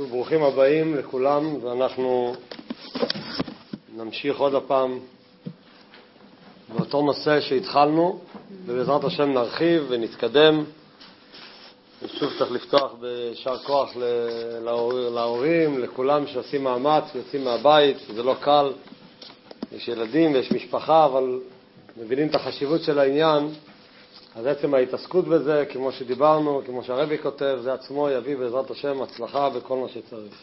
שוב, ברוכים הבאים לכולם, ואנחנו נמשיך עוד הפעם באותו נושא שהתחלנו, ובעזרת השם נרחיב ונתקדם. ושוב צריך לפתוח בשאר כוח להורים, לכולם שעושים מאמץ, יוצאים מהבית, זה לא קל, יש ילדים ויש משפחה, אבל מבינים את החשיבות של העניין. אז עצם ההתעסקות בזה, כמו שדיברנו, כמו שהרבי כותב, זה עצמו יביא בעזרת השם הצלחה בכל מה שצריך.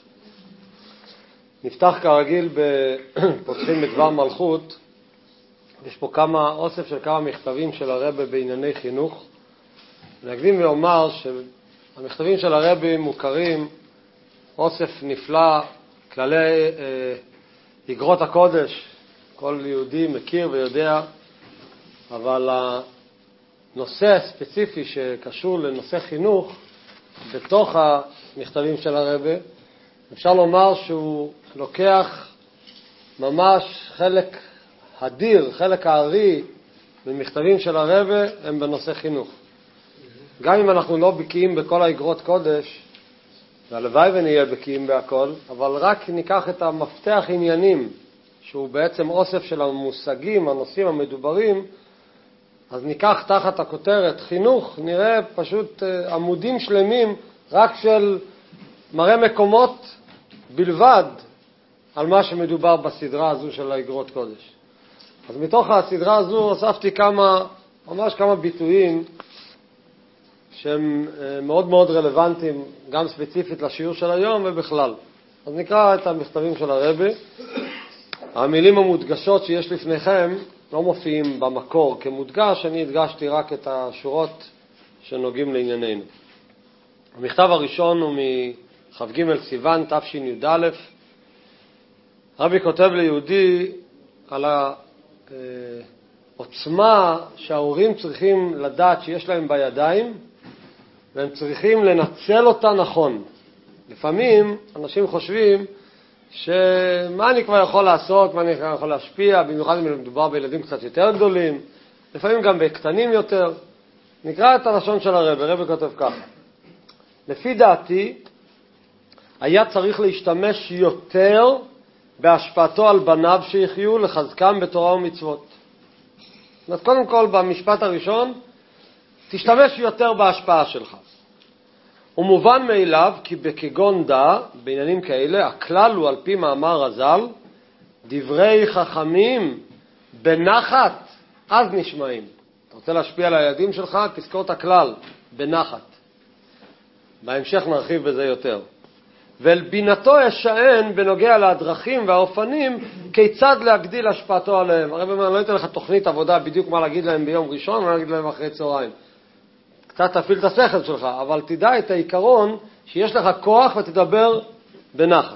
נפתח כרגיל בפותחים בדבר מלכות. יש פה אוסף של כמה מכתבים של הרבי בענייני חינוך. נקדים ואומר שהמכתבים של הרבי מוכרים, אוסף נפלא, כללי אגרות הקודש, כל יהודי מכיר ויודע, אבל נושא הספציפי שקשור לנושא חינוך בתוך המכתבים של הרבי, אפשר לומר שהוא לוקח ממש חלק אדיר, חלק הארי במכתבים של הרבי הם בנושא חינוך. גם אם אנחנו לא בקיאים בכל האגרות קודש, והלוואי ונהיה בקיאים בהכל, אבל רק ניקח את המפתח עניינים, שהוא בעצם אוסף של המושגים, הנושאים המדוברים, אז ניקח תחת הכותרת חינוך, נראה פשוט עמודים שלמים רק של מראה מקומות בלבד על מה שמדובר בסדרה הזו של האגרות קודש. אז מתוך הסדרה הזו הוספתי ממש כמה ביטויים שהם מאוד מאוד רלוונטיים, גם ספציפית לשיעור של היום ובכלל. אז נקרא את המכתבים של הרבי. המילים המודגשות שיש לפניכם לא מופיעים במקור כמודגש, אני הדגשתי רק את השורות שנוגעים לענייננו. המכתב הראשון הוא מכ"ג סיוון תשי"א. הרבי כותב ליהודי על העוצמה שההורים צריכים לדעת שיש להם בידיים, והם צריכים לנצל אותה נכון. לפעמים אנשים חושבים שמה אני כבר יכול לעשות, מה אני כבר יכול להשפיע, במיוחד אם מדובר בילדים קצת יותר גדולים, לפעמים גם בקטנים יותר. נקרא את הלשון של הרבי. הרבי כותב ככה: לפי דעתי היה צריך להשתמש יותר בהשפעתו על בניו שיחיו, לחזקם בתורה ומצוות. אז קודם כל במשפט הראשון, תשתמש יותר בהשפעה שלך. ומובן מאליו כי בכגון דע, בעניינים כאלה, הכלל הוא על פי מאמר רז"ל, דברי חכמים בנחת אז נשמעים. אתה רוצה להשפיע על הילדים שלך, תזכור את הכלל, בנחת. בהמשך נרחיב בזה יותר. ואל בינתו ישען בנוגע לדרכים והאופנים, כיצד להגדיל השפעתו עליהם. הרי אני לא אתן לך תוכנית עבודה בדיוק מה להגיד להם ביום ראשון, מה להגיד להם אחרי צהריים. קצת תפעיל את השכל שלך, אבל תדע את העיקרון שיש לך כוח ותדבר בנחת.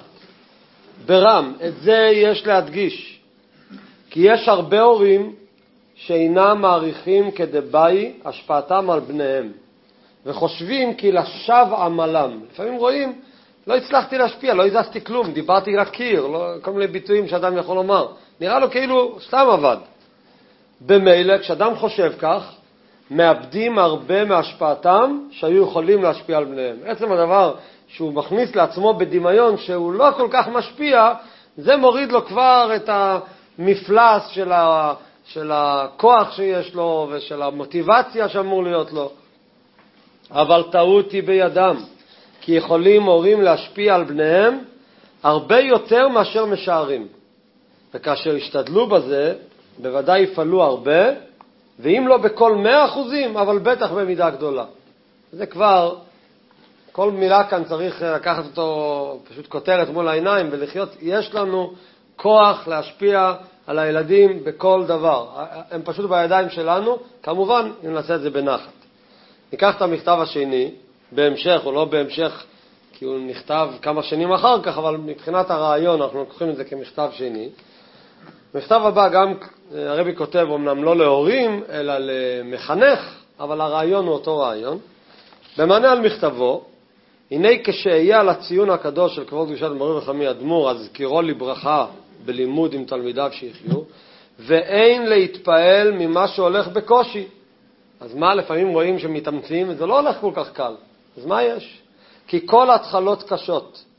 ברם, את זה יש להדגיש, כי יש הרבה הורים שאינם מעריכים כדבעי השפעתם על בניהם, וחושבים כי לשווא עמלם. לפעמים רואים, לא הצלחתי להשפיע, לא הזזתי כלום, דיברתי רק קיר, כל מיני ביטויים שאדם יכול לומר. נראה לו כאילו סתם עבד. במילא, כשאדם חושב כך, מאבדים הרבה מהשפעתם שהיו יכולים להשפיע על בניהם. עצם הדבר שהוא מכניס לעצמו בדמיון שהוא לא כל כך משפיע, זה מוריד לו כבר את המפלס של הכוח שיש לו ושל המוטיבציה שאמור להיות לו. אבל טעות היא בידם, כי יכולים הורים להשפיע על בניהם הרבה יותר מאשר משערים. וכאשר השתדלו בזה, בוודאי יפעלו הרבה, ואם לא בכל 100%, אבל בטח במידה גדולה. זה כבר, כל מילה כאן צריך לקחת אותו פשוט כותרת מול העיניים ולחיות. יש לנו כוח להשפיע על הילדים בכל דבר. הם פשוט בידיים שלנו, כמובן ננסה את זה בנחת. ניקח את המכתב השני, בהמשך או לא בהמשך, כי הוא נכתב כמה שנים אחר כך, אבל מבחינת הרעיון אנחנו לוקחים את זה כמכתב שני. מכתב הבא גם הרבי כותב, אמנם לא להורים, אלא למחנך, אבל הרעיון הוא אותו רעיון. במענה על מכתבו, הנה כשהיה על הציון הקדוש של כבוד קדושת מורי וחמי אדמו"ר, אז זכירו לברכה בלימוד עם תלמידיו שיחיו, ואין להתפעל ממה שהולך בקושי. אז מה, לפעמים רואים שמתאמצים, זה לא הולך כל כך קל. אז מה יש? כי כל התחלות קשות,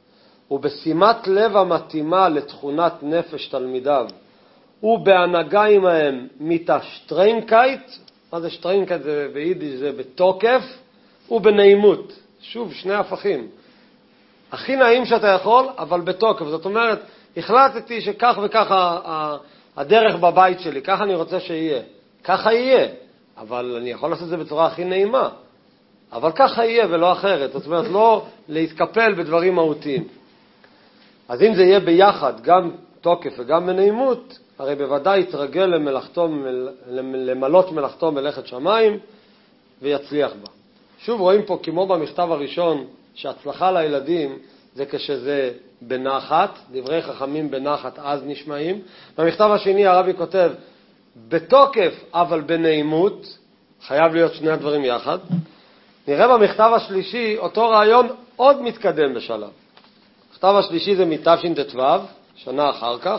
ובשימת לב המתאימה לתכונת נפש תלמידיו, ובהנהגה עמהם מתשטרנקייט, מה זה שטרנקייט? זה ביידיש, זה בתוקף, ובנעימות. שוב, שני הפכים. הכי נעים שאתה יכול, אבל בתוקף. זאת אומרת, החלטתי שכך וכך הדרך בבית שלי, ככה אני רוצה שיהיה. ככה יהיה, אבל אני יכול לעשות את זה בצורה הכי נעימה. אבל ככה יהיה ולא אחרת. זאת אומרת, לא להתקפל בדברים מהותיים. אז אם זה יהיה ביחד, גם תוקף וגם בנעימות, הרי בוודאי יתרגל למלות מלאכתו מלאכת שמיים ויצליח בה. שוב רואים פה, כמו במכתב הראשון, שהצלחה לילדים זה כשזה בנחת, דברי חכמים בנחת אז נשמעים. במכתב השני הרבי כותב, בתוקף אבל בנעימות, חייב להיות שני הדברים יחד. נראה במכתב השלישי, אותו רעיון עוד מתקדם בשלב. המכתב השלישי זה מתש"ט"ו, שנה אחר כך.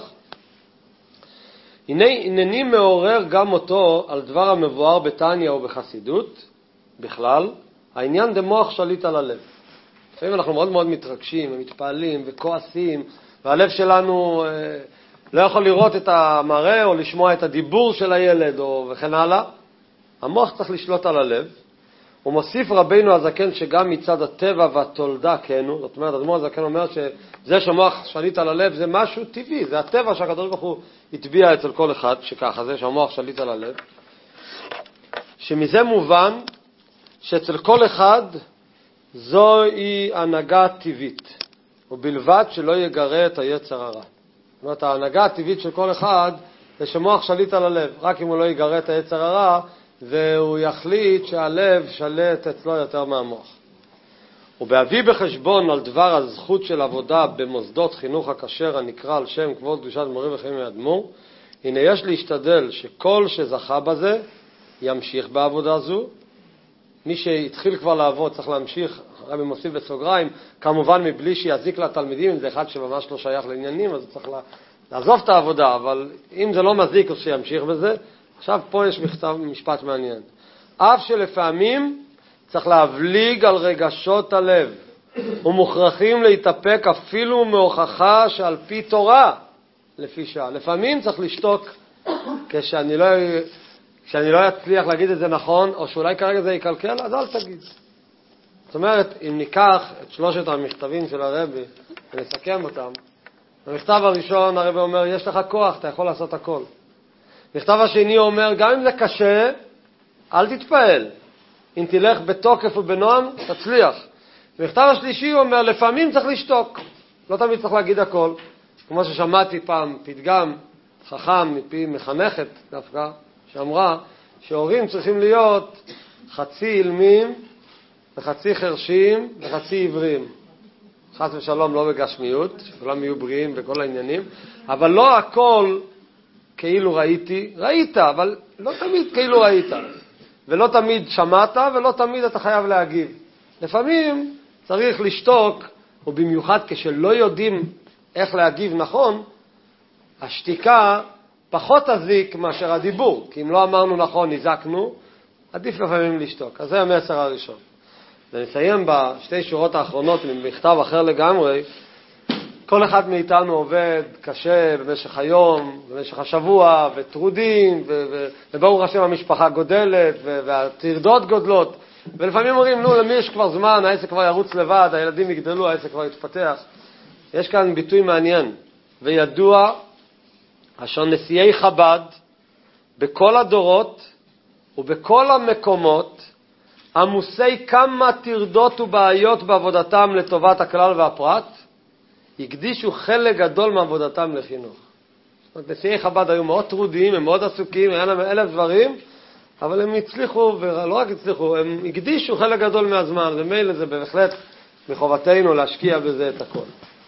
הנני מעורר גם אותו על דבר המבואר בתניא ובחסידות, בכלל, העניין דמוח שליט על הלב. לפעמים אנחנו מאוד מאוד מתרגשים ומתפעלים וכועסים, והלב שלנו לא יכול לראות את המראה או לשמוע את הדיבור של הילד וכן הלאה. המוח צריך לשלוט על הלב. הוא מוסיף רבינו הזקן שגם מצד הטבע והתולדה כנו, זאת אומרת, אדמו"ר הזקן אומר שזה שהמוח שליט על הלב זה משהו טבעי, זה הטבע שהקדוש ברוך הוא הטביע אצל כל אחד, שככה זה שהמוח שליט על הלב. שמזה מובן שאצל כל אחד זוהי הנהגה טבעית, ובלבד שלא יגרה את היצר הרע. זאת אומרת, ההנהגה הטבעית של כל אחד זה שמוח שליט על הלב, רק אם הוא לא יגרה את היצר הרע, והוא יחליט שהלב שלט אצלו יותר מהמוח. ובהביא בחשבון על דבר הזכות של עבודה במוסדות חינוך הכשר הנקרא על שם כבוד קדושת מורי וחיים מאדמו"ר, הנה יש להשתדל שכל שזכה בזה ימשיך בעבודה זו. מי שהתחיל כבר לעבוד צריך להמשיך, הרבי מוסיף בסוגריים, כמובן מבלי שיזיק לתלמידים, אם זה אחד שממש לא שייך לעניינים, אז הוא צריך לעזוב את העבודה, אבל אם זה לא מזיק אז שימשיך בזה. עכשיו פה יש משפט מעניין. אף שלפעמים צריך להבליג על רגשות הלב, ומוכרחים להתאפק אפילו מהוכחה שעל פי תורה, לפי שעה. לפעמים צריך לשתוק כשאני לא אצליח להגיד את זה נכון, או שאולי כרגע זה יקלקל, אז אל תגיד. זאת אומרת, אם ניקח את שלושת המכתבים של הרבי ונסכם אותם, במכתב הראשון הרבי אומר, יש לך כוח, אתה יכול לעשות הכל. מכתב השני אומר, גם אם זה קשה, אל תתפעל. אם תלך בתוקף ובנועם, תצליח. מכתב השלישי אומר, לפעמים צריך לשתוק. לא תמיד צריך להגיד הכל. כמו ששמעתי פעם פתגם חכם מפי מחנכת דווקא, שאמרה שהורים צריכים להיות חצי אילמים וחצי חרשים וחצי עיוורים. חס ושלום לא בגשמיות, שכולם יהיו בריאים וכל העניינים, אבל לא הכל כאילו ראית, אבל לא תמיד כאילו ראית. ולא תמיד שמעת ולא תמיד אתה חייב להגיב. לפעמים צריך לשתוק, ובמיוחד כשלא יודעים איך להגיב נכון, השתיקה פחות תזיק מאשר הדיבור, כי אם לא אמרנו נכון, נזקנו, עדיף לפעמים לשתוק. אז זה המסר הראשון. ונסיים בשתי שורות האחרונות ממכתב אחר לגמרי. כל אחד מאיתנו עובד קשה במשך היום, במשך השבוע, וטרודים, וברוך השם המשפחה גודלת, והטרדות גודלות. ולפעמים אומרים, למי יש כבר זמן, העסק כבר ירוץ לבד, הילדים יגדלו, העסק כבר יתפתח. יש כאן ביטוי מעניין, וידוע אשר נשיאי חב"ד בכל הדורות ובכל המקומות עמוסי כמה טרדות ובעיות בעבודתם לטובת הכלל והפרט, הקדישו חלק גדול מעבודתם לחינוך. נשיאי חב"ד היו מאוד טרודיים, הם מאוד עסוקים, היה להם 1000 דברים, אבל הם הצליחו, ולא רק הצליחו, הם הקדישו חלק גדול מהזמן, ומילא זה בהחלט מחובתנו להשקיע בזה את הכל.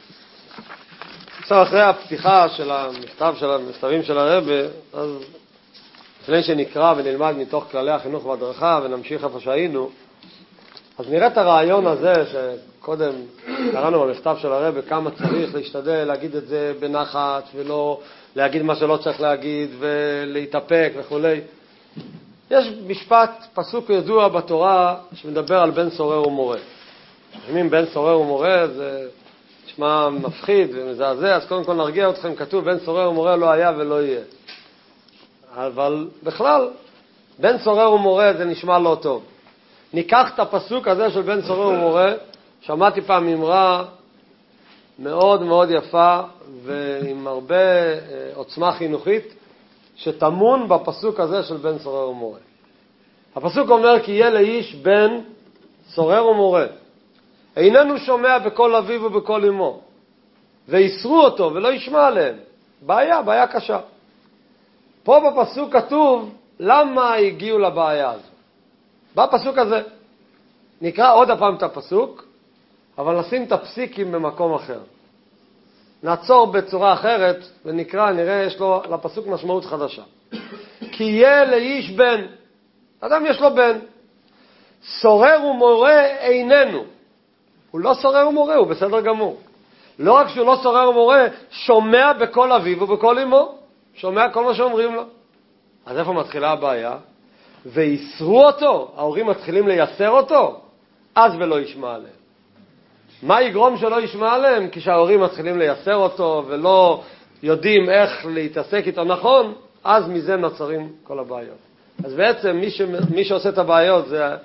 עכשיו אחרי הפתיחה של המכתבים של הרבי, אז לפני שנקרא ונלמד מתוך כללי החינוך והדרכה ונמשיך איפה שהיינו, אז נראה את הרעיון הזה שקודם קראנו במכתב של הרבי, כמה צריך להשתדל להגיד את זה בנחת ולא להגיד מה שלא צריך להגיד ולהתאפק וכו'. יש משפט, פסוק ידוע בתורה שמדבר על בן סורר ומורה. אם בן סורר ומורה זה נשמע מפחיד ומזעזע, אז קודם כל נרגיע אתכם, כתוב בן סורר ומורה לא היה ולא יהיה. אבל בכלל, בן סורר ומורה זה נשמע לא טוב. ניקח את הפסוק הזה של בן סורר ומורה, שמעתי פעם אמרה מאוד מאוד יפה ועם הרבה עוצמה חינוכית, שתמון בפסוק הזה של בן סורר ומורה. הפסוק אומר כי יהיה לאיש בן סורר ומורה, איננו שומע בקול אביו ובקול אמו, ויסרו אותו ולא ישמע עליהם. בעיה קשה. פה בפסוק כתוב למה הגיעו לבעיה הזו. בפסוק הזה נקרא עוד הפעם את הפסוק, אבל נשים את הפסיקים במקום אחר. נעצור בצורה אחרת ונקרא, נראה יש לו לפסוק משמעות חדשה. כי יהיה לאיש בן, אדם יש לו בן, סורר ומורה איננו. הוא לא סורר ומורה, הוא בסדר גמור. לא רק שהוא לא סורר ומורה, שומע בקול אביו ובקול אמו. שומע כל מה שאומרים לו. אז איפה מתחילה הבעיה? ויסרו אותו, ההורים מתחילים לייסר אותו, אז ולא ישמע עליהם. מה יגרום שלא ישמע עליהם? כשההורים מתחילים לייסר אותו ולא יודעים איך להתעסק איתו נכון, אז מזה נוצרים כל הבעיות. אז בעצם מי שעושה את הבעיות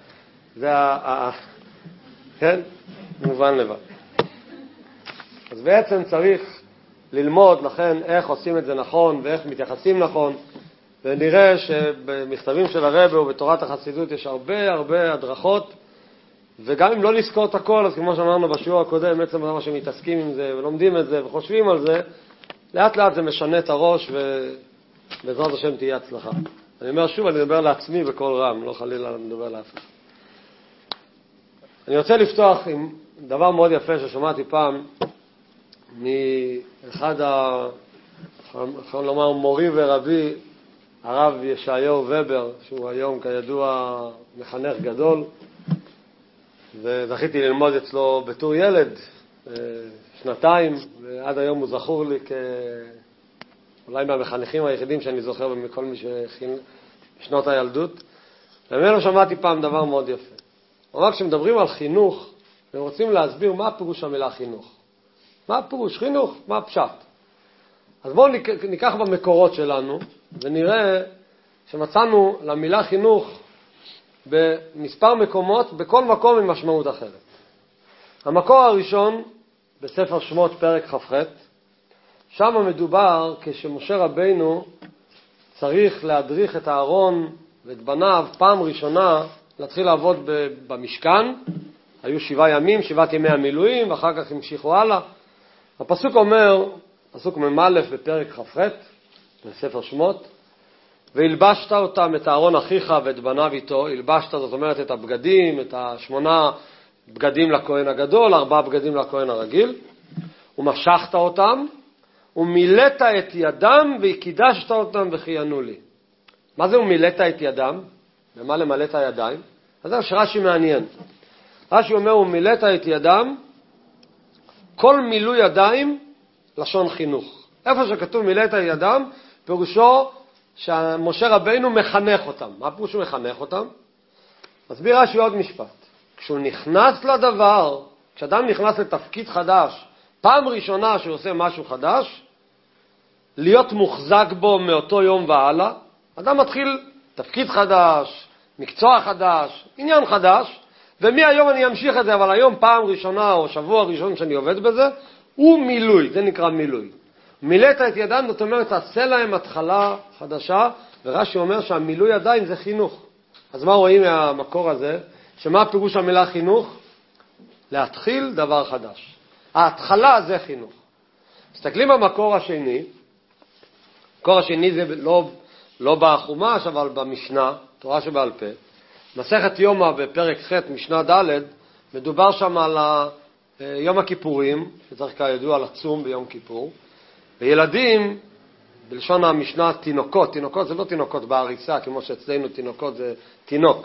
כן? מובן לבד. אז בעצם צריך ללמוד לכן איך עושים את זה נכון ואיך מתייחסים נכון, ונראה שבמכתבים של הרב ובתורת החסידות יש הרבה הדרכות, וגם אם לא נזכור את הכל, אז כמו שאמרנו בשיעור הקודם, בעצם מה שמתעסקים עם זה ולומדים את זה וחושבים על זה, לאט לאט זה משנה את הראש ובעזרת השם תהיה הצלחה. אני אומר שוב, אני מדבר לעצמי בכל רם, לא חלילה אני מדבר לאף אחד. אני רוצה לפתוח עם דבר מאוד יפה ששמעתי פעם מאחד יכול לומר מורי ורבי, הרב ישעיהו ובר, שהוא היום כידוע מחנך גדול, וזכיתי ללמוד אצלו בתור ילד 2 ועד היום הוא זכור לי אולי מהמחנכים היחידים שאני זוכר מכל מי שכין בשנות הילדות. וממנו שמעתי פעם דבר מאוד יפה. הוא אמר, כשמדברים על חינוך, הם רוצים להסביר מה פירוש המילה חינוך. מה פירוש חינוך? מה הפשט? אז בואו ניקח במקורות שלנו ונראה שמצאנו למילה חינוך במספר מקומות, בכל מקום עם משמעות אחרת. המקור הראשון בספר שמות פרק כ"ח, שם מדובר כשמשה רבינו צריך להדריך את אהרון ואת בניו פעם ראשונה להתחיל לעבוד במשכן. היו 7 ימים, 7 ימי המילואים, ואחר כך המשיכו הלאה. הפסוק אומר, פסוק ממלף בפרק כ"ח בספר שמות, והלבשת אותם, את אהרון אחיך ואת בניו איתו. הלבשת, זאת אומרת את הבגדים, את 8 בגדים לכהן הגדול, 4 בגדים לכהן הרגיל, ומשכת אותם, ומילאת את ידם, וקידשת אותם וחיינו לי. מה זה ומילאת את ידם? במה למלא את הידיים? אז זה שרש"י מעניין. רש"י אומר, ומילאת את ידם, כל מילוי ידיים, לשון חינוך. איפה שכתוב מילאת את ידם, פירושו שמשה רבינו מחנך אותם. מה פירושו מחנך אותם? מסביר רש"י עוד משפט. כשהוא נכנס לדבר, כשאדם נכנס לתפקיד חדש, פעם ראשונה שהוא עושה משהו חדש, להיות מוחזק בו מאותו יום והלאה, אדם מתחיל תפקיד חדש, מקצוע חדש, עניין חדש, ומהיום אני אמשיך את זה, אבל היום פעם ראשונה או שבוע ראשון שאני עובד בזה, הוא מילוי, זה נקרא מילוי. מילאת את ידם, זאת אומרת, תעשה להם התחלה חדשה, ורש"י אומר שהמילוי ידיים זה חינוך. אז מה רואים מהמקור הזה? שמה פירוש המילה חינוך? להתחיל דבר חדש. ההתחלה זה חינוך. מסתכלים במקור השני, המקור השני זה לא בחומש, אבל במשנה, תורה שבעל פה. מסכת יומא בפרק ח' משנה ד', מדובר שם על יום הכיפורים, שצריך כידוע לצום ביום כיפור. וילדים, בלשון המשנה, תינוקות. תינוקות זה לא תינוקות בעריסה, כמו שאצלנו תינוקות זה תינוק.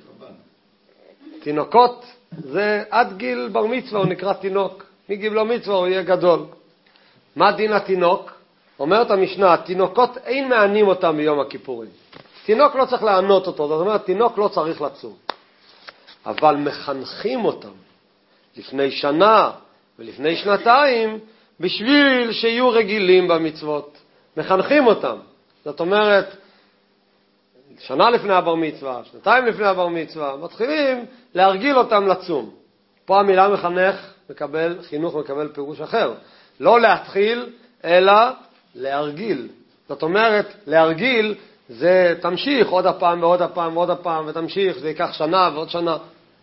תינוקות זה עד גיל בר מצווה, הוא נקרא תינוק. מגיל לא מצווה הוא יהיה גדול. מה דין התינוק? אומרת המשנה, תינוקות אין מענים אותם ביום הכיפורים. תינוק לא צריך לענות אותו, זאת אומרת, תינוק לא צריך לצום. אבל מחנכים אותם לפני שנה ולפני שנתיים בשביל שיהיו רגילים במצוות. מחנכים אותם. זאת אומרת, שנה לפני הבר מצווה, שנתיים לפני הבר מצווה, מתחילים להרגיל אותם לצום. פה המילה מחנך חינוך מקבל פירוש אחר. לא להתחיל, אלא להרגיל. זאת אומרת, להרגיל זה תמשיך עוד הפעם ועוד הפעם ועוד הפעם, ותמשיך, זה ייקח שנה ועוד שנה.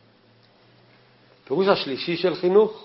פירוש השלישי של חינוך,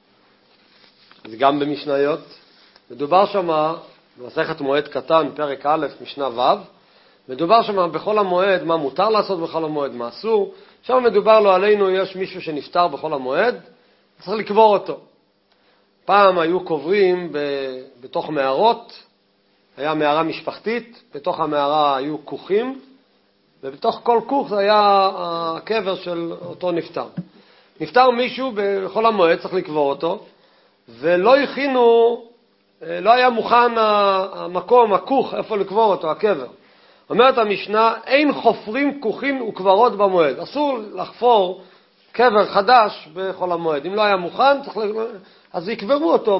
זה גם במשניות. מדובר שם, במסכת מועד קטן, פרק א', משנה ו', מדובר שם בכל המועד, מה מותר לעשות בכל המועד, מה אסור. שם מדובר לו עלינו, יש מישהו שנפטר בכל המועד, צריך לקבור אותו. פעם היו קוברים בתוך מערות, היה מערה משפחתית, בתוך המערה היו כוכים, ובתוך כל כוך זה היה הקבר של אותו נפטר. נפטר מישהו בכל המועד, צריך לקבור אותו, ולא הכינו, לא היה מוכן המקום, הכוך, איפה לקבור אותו, הקבר. אומרת המשנה, אין חופרים כוכים וקברות במועד. אסור לחפור קבר חדש בכל המועד. אם לא היה מוכן, אז יקברו אותו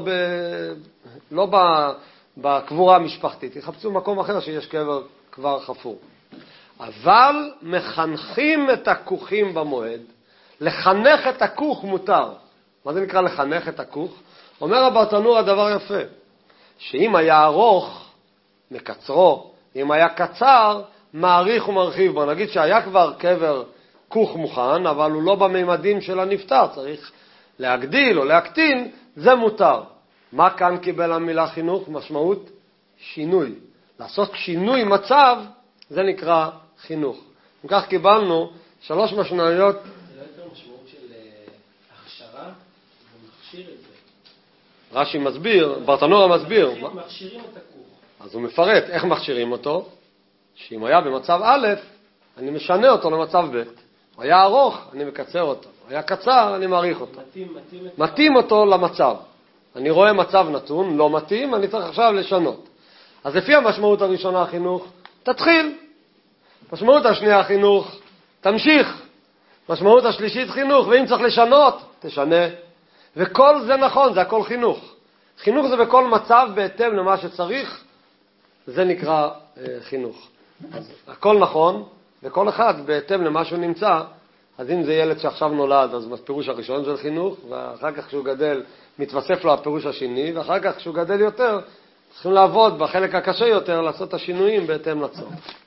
לא בקבורה המשפחתית. יחפשו מקום אחר שיש קבר כבר חפור. אבל מחנכים את הכוכים במועד. לחנך את הכוך מותר. מה זה נקרא לחנך את הכוך? אומר הברטנור הדבר יפה, שאם היה ארוך, מקצרו, אם היה קצר, מעריך ומרחיב בו. נגיד שהיה כבר קבר כוך מוכן, אבל הוא לא בממדים של הנפטר, צריך להגדיל או להקטין, זה מותר. מה כאן קיבל המילה חינוך? משמעות שינוי. לעשות שינוי מצב, זה נקרא חינוך. וכך קיבלנו 3 משמעויות. זה לא יותר משמעות של הכשרה, ומכשיר את זה. רש"י מסביר, ברטנור מסביר. מכשירים את הכוך. אז הוא מפרט איך מכשירים אותו, שאם היה במצב א', אני משנה אותו למצב ב'. היה ארוך, אני מקצר אותו. היה קצר, אני מעריך אותו. מתאים אותו למצב. אני רואה מצב נתון, לא מתאים, אני צריך עכשיו לשנות. אז לפי המשמעות הראשונה החינוך, תתחיל. משמעות השנייה החינוך, תמשיך. משמעות השלישית חינוך, ואם צריך לשנות, תשנה. וכל זה נכון, זה הכל חינוך. חינוך זה בכל מצב בהתאם למה שצריך, זה נקרא חינוך. אז הכל נכון, וכל אחד בהתאם למה שהוא נמצא. אז אם זה ילד שעכשיו נולד, אז הפירוש הראשון זה חינוך, ואחר כך כשהוא גדל מתווסף לו הפירוש השני, ואחר כך כשהוא גדל יותר, צריכים לעבוד בחלק הקשה יותר, לעשות את השינויים בהתאם לצורך.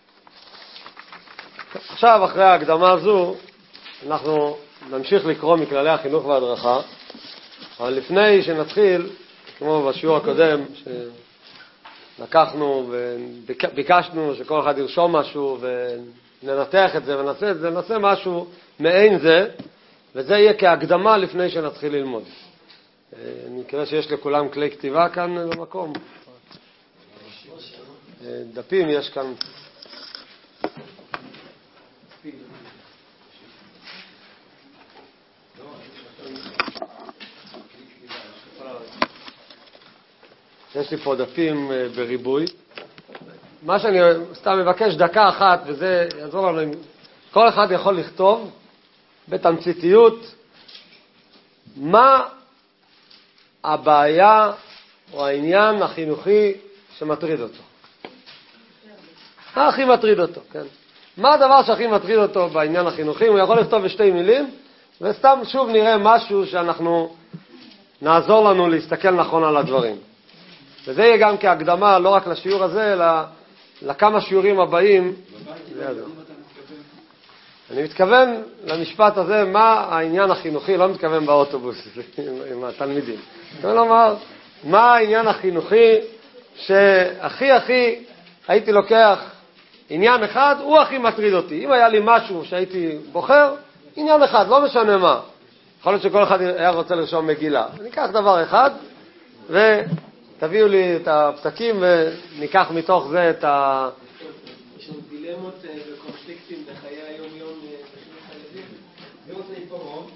עכשיו, אחרי ההקדמה הזו, אנחנו נמשיך לקרוא מכללי החינוך וההדרכה, אבל לפני שנתחיל, כמו בשיעור הקודם, שלקחנו וביקשנו שכל אחד ירשום משהו וננתח את זה ונעשה את זה, נעשה משהו מעין זה, וזה יהיה כהקדמה לפני שנתחיל ללמוד. אני מקווה שיש לכולם כלי כתיבה כאן במקום. דפים יש כאן. יש לי פה דפים בריבוי. מה שאני סתם מבקש דקה אחת, וזה יעזור לנו, כל אחד יכול לכתוב בתמציתיות מה הבעיה או העניין החינוכי שמטריד אותו. מה הכי מטריד אותו, כן? מה הדבר שהכי מטריד אותו בעניין החינוכי? הוא יכול לכתוב בשתי מילים, וסתם שוב נראה משהו שאנחנו נעזור לנו להסתכל נכון על הדברים. וזה יהיה גם כהקדמה, לא רק לשיעור הזה, אלא לכמה שיעורים הבאים. אני מתכוון למשפט הזה, מה העניין החינוכי, לא מתכוון באוטובוס עם התלמידים. מתכוון לומר, מה העניין החינוכי שהכי הייתי לוקח עניין אחד, הוא הכי מטריד אותי. אם היה לי משהו שהייתי בוחר, עניין אחד, לא משנה מה. יכול להיות שכל אחד היה רוצה לרשום מגילה. ניקח דבר אחד, ותביאו לי את הפסקים, וניקח מתוך זה את ה... יש לנו דילמות וקונפליקטים בחיי היום-יום בחינוך הילדים. מי רוצה עיפרון?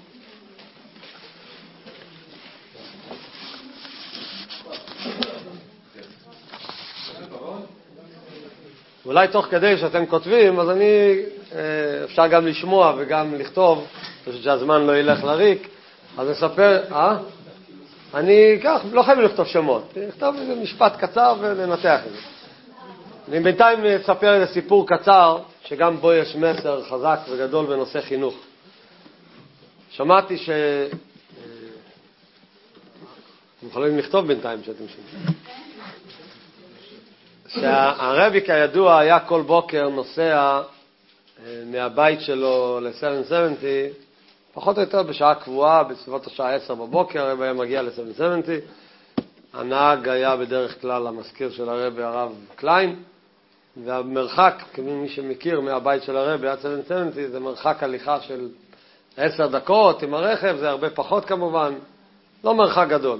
אולי תוך כדי שאתם כותבים, אז אפשר גם לשמוע וגם לכתוב, פשוט שהזמן לא ילך לריק. אז נספר, אני כך, לא חייבים לכתוב שמות, לכתוב איזה משפט קצר ולנתח את זה. אני בינתיים אספר איזה סיפור קצר, שגם בו יש מסר חזק וגדול בנושא חינוך. שמעתי אתם יכולים לכתוב בינתיים שאתם שומעים. שהרבי כידוע היה כל בוקר נוסע מהבית שלו ל-770, פחות או יותר בשעה קבועה, בסביבות השעה 10 בבוקר, הרבי היה מגיע ל-770. הנהג היה בדרך כלל המזכיר של הרבי, הרב קליין, והמרחק, כמי שמכיר מהבית של הרבי עד 770, זה מרחק הליכה של 10 דקות עם הרכב, זה הרבה פחות כמובן, לא מרחק גדול.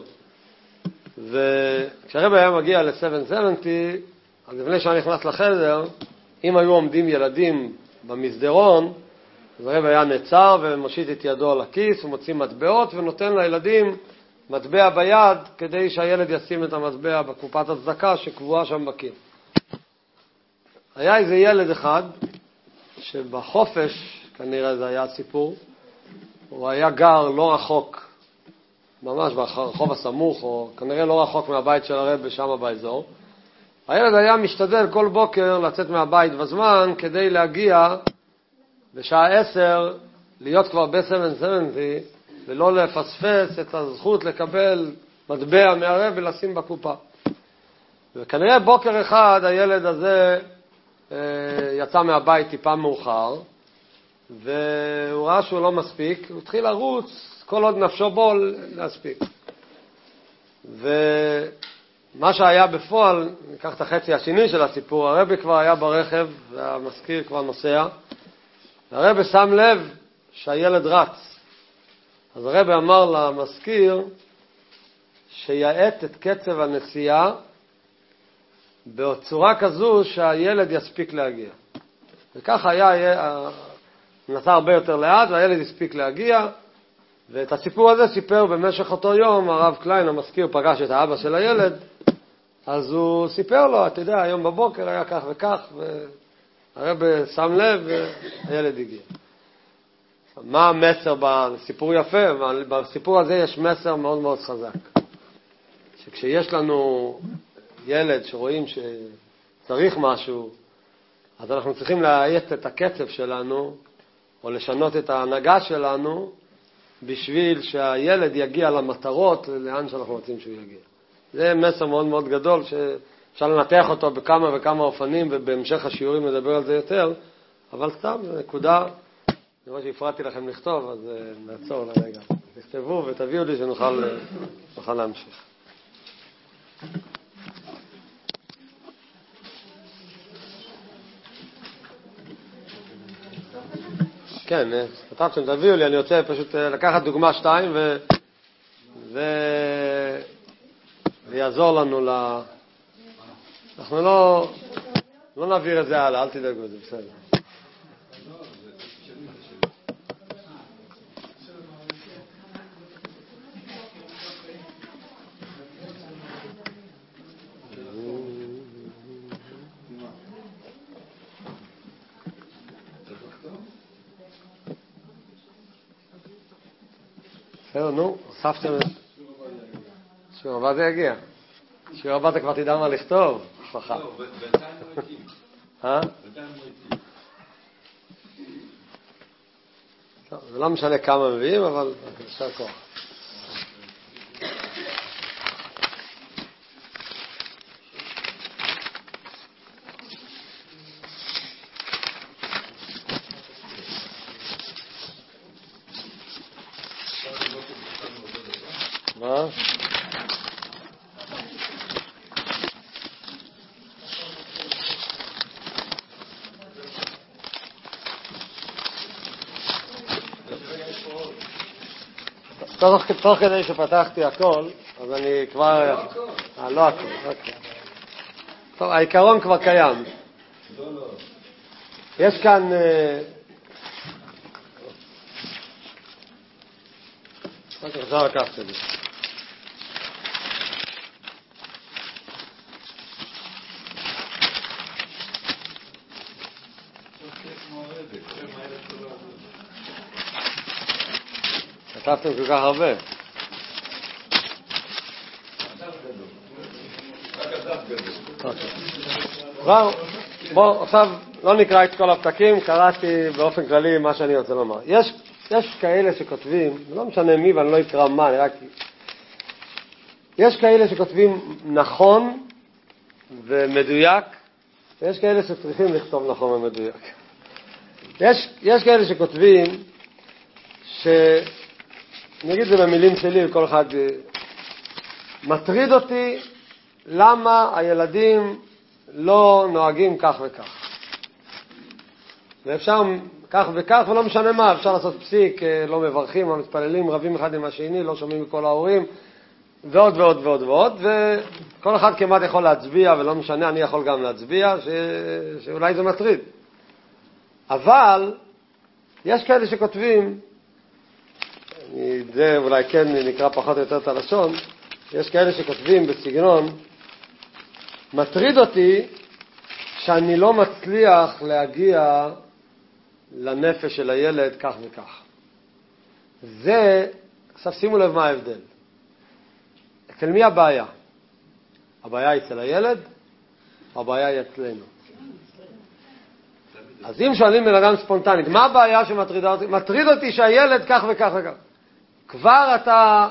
וכשהרבי היה מגיע ל-770, אז לפני שאני נכנס לחדר, אם היו עומדים ילדים במסדרון, אז הרבי היה נעצר ומושיט את ידו על הכיס ומוציא מטבעות ונותן לילדים מטבע ביד כדי שהילד ישים את המטבע בקופת הצדקה שקבועה שם בקיר. היה איזה ילד אחד שבחופש, כנראה זה היה סיפור, הוא היה גר לא רחוק, ממש ברחוב הסמוך, או כנראה לא רחוק מהבית של הרבי שם באזור. הילד היה משתדל כל בוקר לצאת מהבית בזמן כדי להגיע בשעה 10, להיות כבר ב-770 ולא לפספס את הזכות לקבל מטבע מהרבי ולשים בקופה. וכנראה בוקר אחד הילד הזה יצא מהבית טיפה מאוחר, והוא ראה שהוא לא מספיק, הוא התחיל לרוץ כל עוד נפשו בו להספיק. ומה שהיה בפועל, ניקח את החצי השני של הסיפור, הרבי כבר היה ברכב והמזכיר כבר נוסע, והרבי שם לב שהילד רץ. אז הרבי אמר למזכיר שיעט את קצב הנסיעה בצורה כזו שהילד יספיק להגיע. וכך היה, נסע הרבה יותר לאט והילד יספיק להגיע. ואת הסיפור הזה סיפר במשך אותו יום הרב קליין, המזכיר, פגש את האבא של הילד, אז הוא סיפר לו, אתה יודע, היום בבוקר היה כך וכך, והרבי שם לב והילד הגיע. מה המסר בסיפור יפה? בסיפור הזה יש מסר מאוד מאוד חזק. שכשיש לנו ילד שרואים שצריך משהו, אז אנחנו צריכים להאט את הקצב שלנו, או לשנות את ההנהגה שלנו, בשביל שהילד יגיע למטרות, לאן שאנחנו רוצים שהוא יגיע. זה מסר מאוד מאוד גדול, שאפשר לנתח אותו בכמה וכמה אופנים, ובהמשך השיעורים נדבר על זה יותר, אבל סתם, זו נקודה, אני רואה שהפרעתי לכם לכתוב, אז נעצור לרגע. תכתבו ותביאו לי שנוכל להמשיך. כן, כתבתם, תביאו לי, אני רוצה פשוט לקחת דוגמה 2 ויעזור לנו אנחנו לא נעביר את זה הלאה, אל תדאגו, זה בסדר. נו, הוספתם שיעור הבא זה יגיע. שיעור הבא אתה כבר תדע מה לכתוב, משפחה. לא, בינתיים לא איתי. בינתיים לא איתי. זה לא משנה כמה מביאים, אבל אפשר כוח. מה? תוך כדי שפתחתי הכל, אז אני כבר... לא הכל, אוקיי. טוב, העיקרון כבר קיים. יש כאן... אפשר לקחת את זה. כתבתם כל כך הרבה. בוא, עכשיו לא נקרא את כל הפתקים, קראתי באופן כללי מה שאני רוצה לומר. יש כאלה שכותבים, לא משנה מי ואני לא אקרא מה, יש כאלה שכותבים נכון ומדויק, ויש כאלה שצריכים לכתוב נכון ומדויק. יש כאלה שכותבים, אני אגיד את זה במילים שלי, לכל אחד, מטריד אותי למה הילדים לא נוהגים כך וכך. ואפשר כך וכך, ולא משנה מה, אפשר לעשות פסיק, לא מברכים, המתפללים, רבים אחד עם השני, לא שומעים מכל ההורים, ועוד ועוד ועוד ועוד, וכל אחד כמעט יכול להצביע, ולא משנה, אני יכול גם להצביע, שאולי זה מטריד. אבל יש כאלה שכותבים, זה אולי כן נקרא פחות או יותר את הלשון, יש כאלה שכותבים בסגנון, מטריד אותי שאני לא מצליח להגיע לנפש של הילד כך וכך. זה, עכשיו שימו לב מה ההבדל. אצל מי הבעיה? הבעיה היא אצל הילד, הבעיה היא אצלנו. אז אם שואלים בן אדם ספונטנית, מה הבעיה שמטרידה אותי? מטריד אותי שהילד כך וכך וכך. כבר אתה